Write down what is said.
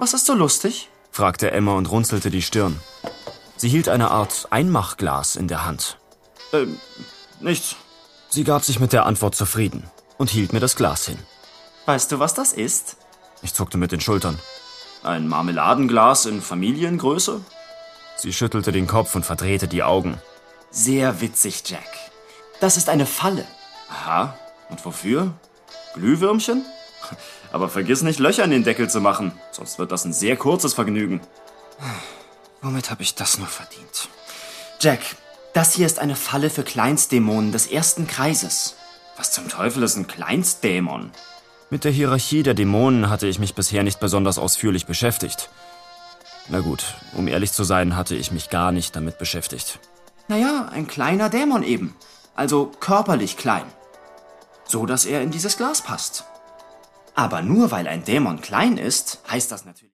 Was ist so lustig? Fragte Emma und runzelte die Stirn. Sie hielt eine Art Einmachglas in der Hand. Nichts. Sie gab sich mit der Antwort zufrieden und hielt mir das Glas hin. Weißt du, was das ist? Ich zuckte mit den Schultern. Ein Marmeladenglas in Familiengröße? Sie schüttelte den Kopf und verdrehte die Augen. Sehr witzig, Jack. Das ist eine Falle. Aha. Und wofür? Glühwürmchen? Aber vergiss nicht, Löcher in den Deckel zu machen, sonst wird das ein sehr kurzes Vergnügen. Womit habe ich das nur verdient? Jack, das hier ist eine Falle für Kleinstdämonen des ersten Kreises. Was zum Teufel ist ein Kleinstdämon? Mit der Hierarchie der Dämonen hatte ich mich bisher nicht besonders ausführlich beschäftigt. Na gut, um ehrlich zu sein, hatte ich mich gar nicht damit beschäftigt. Naja, ein kleiner Dämon eben. Also körperlich klein. So, dass er in dieses Glas passt. Aber nur weil ein Dämon klein ist, heißt das natürlich...